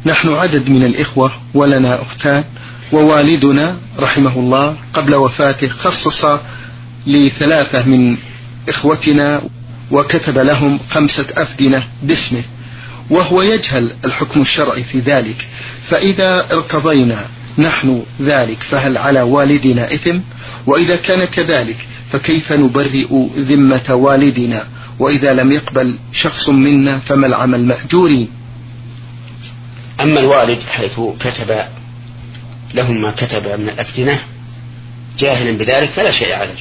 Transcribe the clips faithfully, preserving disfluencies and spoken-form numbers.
نحن عدد من الإخوة ولنا أختان، ووالدنا رحمه الله قبل وفاته خصص لثلاثة من إخوتنا وكتب لهم خمسة أفدنة باسمه، وهو يجهل الحكم الشرعي في ذلك. فإذا ارتضينا نحن ذلك فهل على والدنا إثم؟ وإذا كان كذلك فكيف نبرئ ذمة والدنا؟ وإذا لم يقبل شخص منا فما العمل مأجورين؟ أما الوالد حيث كتب لهم ما كتب من الأفدنة جاهلا بذلك فلا شيء عليه.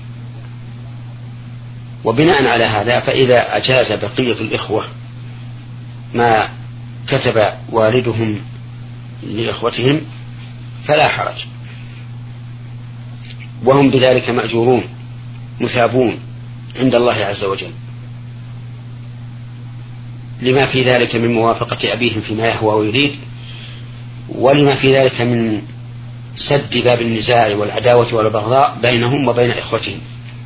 وبناء على هذا فإذا أجاز بقية الإخوة ما كتب والدهم لإخوتهم فلا حرج، وهم بذلك مأجورون مثابون عند الله عز وجل، لما في ذلك من موافقة أبيهم فيما يهوى ويريد، ولما في ذلك من سد باب النزاع والعداوة والبغضاء بينهم وبين إخوتهم.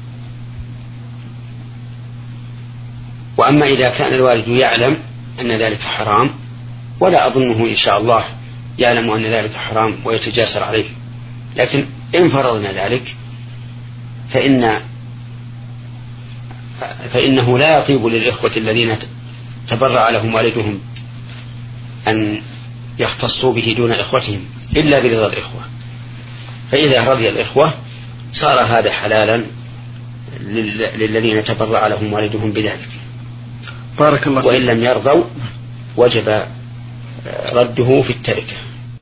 وأما إذا كان الوالد يعلم أن ذلك حرام، ولا أظنه إن شاء الله يعلم أن ذلك حرام ويتجاسر عليه، لكن إن فرضنا ذلك فإن فإنه لا يطيب للإخوة الذين تبرع لهم والدهم أن يختصوا به دون إخوتهم إلا برضا الإخوة. فإذا رضي الإخوة صار هذا حلالا للذين تبرع لهم والدهم بذلك. بارك الله فيك. وإن لم يرضوا وجب رده في التركة.